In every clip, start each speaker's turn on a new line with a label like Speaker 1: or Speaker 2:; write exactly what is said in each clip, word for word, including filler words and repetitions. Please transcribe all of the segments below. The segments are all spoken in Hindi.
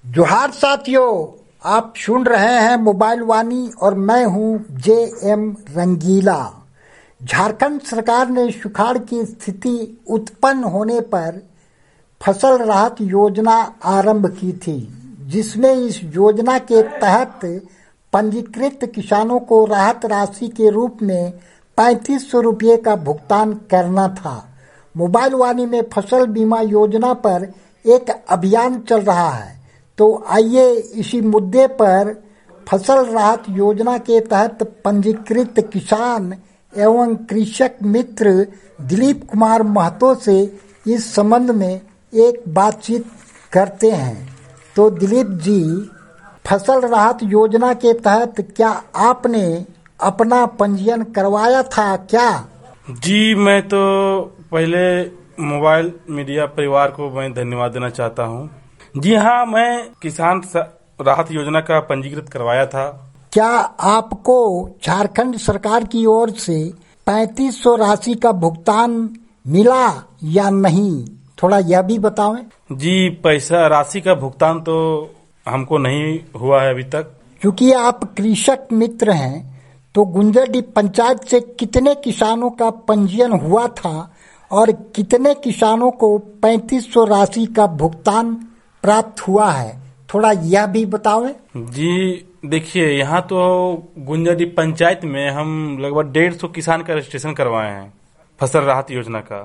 Speaker 1: जोहार साथियों, आप सुन रहे हैं मोबाइल वाणी और मैं हूं जे एम रंगीला। झारखंड सरकार ने सुखाड़ की स्थिति उत्पन्न होने पर फसल राहत योजना आरंभ की थी, जिसमें इस योजना के तहत पंजीकृत किसानों को राहत राशि के रूप में पैंतीस सौ रुपये का भुगतान करना था। मोबाइल वाणी में फसल बीमा योजना पर एक अभियान चल रहा है, तो आइए इसी मुद्दे पर फसल राहत योजना के तहत पंजीकृत किसान एवं कृषक मित्र दिलीप कुमार महतो से इस संबंध में एक बातचीत करते हैं। तो दिलीप जी, फसल राहत योजना के तहत क्या आपने अपना पंजीयन करवाया था क्या?
Speaker 2: जी, मैं तो पहले मोबाइल मीडिया परिवार को मैं धन्यवाद देना चाहता हूं। जी हाँ, मैं किसान राहत योजना का पंजीकृत करवाया था।
Speaker 1: क्या आपको झारखंड सरकार की ओर से पैंतीस सौ राशि का भुगतान मिला या नहीं, थोड़ा यह भी बतावें।
Speaker 2: जी, पैसा राशि का भुगतान तो हमको नहीं हुआ है अभी तक।
Speaker 1: क्योंकि आप कृषक मित्र हैं, तो गुंजरडी पंचायत से कितने किसानों का पंजीयन हुआ था और कितने किसानों को पैंतीस सौ राशि का भुगतान प्राप्त हुआ है, थोड़ा यह भी बतावें।
Speaker 2: जी देखिए, यहाँ तो गुंजरडी पंचायत में हम लगभग डेढ़ सौ किसान का रजिस्ट्रेशन करवाए हैं फसल राहत योजना का,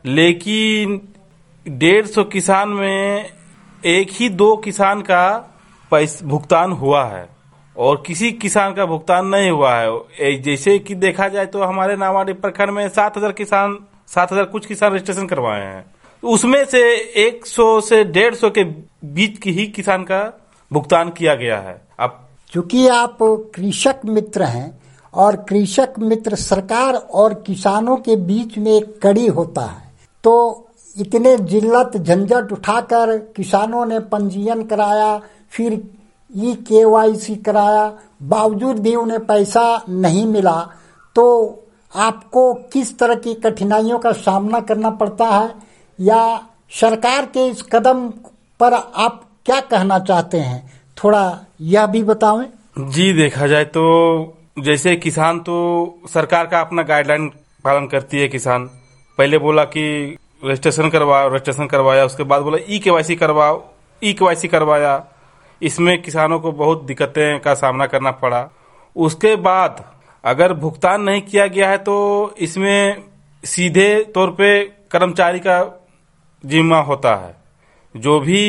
Speaker 2: लेकिन डेढ़ सौ किसान में एक ही दो किसान का पैसा भुगतान हुआ है और किसी किसान का भुगतान नहीं हुआ है। जैसे कि देखा जाए तो हमारे नावाडी प्रखंड में सात हजार किसान सात हजार कुछ किसान रजिस्ट्रेशन करवाए हैं, उसमें से एक सौ से डेढ़ सौ के बीच की ही किसान का भुगतान किया गया है। अब
Speaker 1: चूंकि आप कृषक मित्र हैं और कृषक मित्र सरकार और किसानों के बीच में एक कड़ी होता है, तो इतने जिल्लत झंझट उठाकर किसानों ने पंजीयन कराया, फिर ई केवाईसी कराया, बावजूद भी उन्हें पैसा नहीं मिला, तो आपको किस तरह की कठिनाइयों का सामना करना पड़ता है, या सरकार के इस कदम पर आप क्या कहना चाहते हैं, थोड़ा यह भी बतावें।
Speaker 2: जी, देखा जाए तो जैसे किसान तो सरकार का अपना गाइडलाइन पालन करती है। किसान पहले बोला कि रजिस्ट्रेशन करवाओ, रजिस्ट्रेशन करवाया, उसके बाद बोला ई केवाईसी करवाओ, ई केवाईसी करवाया। इसमें किसानों को बहुत दिक्कतें का सामना करना पड़ा। उसके बाद अगर भुगतान नहीं किया गया है तो इसमें सीधे तौर पे कर्मचारी का जिम्मा होता है। जो भी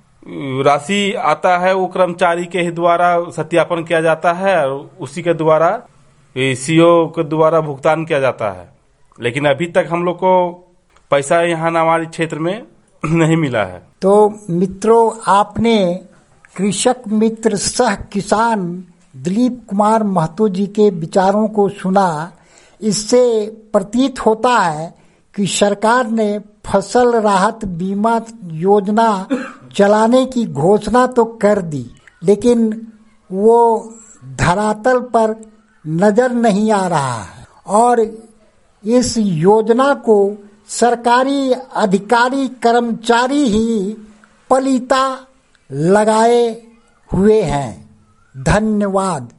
Speaker 2: राशि आता है वो कर्मचारी के ही द्वारा सत्यापन किया जाता है और उसी के द्वारा सीओ के द्वारा भुगतान किया जाता है। लेकिन अभी तक हम लोग को पैसा यहाँ हमारे क्षेत्र में नहीं मिला है।
Speaker 1: तो मित्रों, आपने कृषक मित्र सह किसान दिलीप कुमार महतो जी के विचारों को सुना। इससे प्रतीत होता है कि सरकार ने फसल राहत बीमा योजना चलाने की घोषणा तो कर दी, लेकिन वो धरातल पर नजर नहीं आ रहा है और इस योजना को सरकारी अधिकारी कर्मचारी ही पलीता लगाए हुए हैं। धन्यवाद।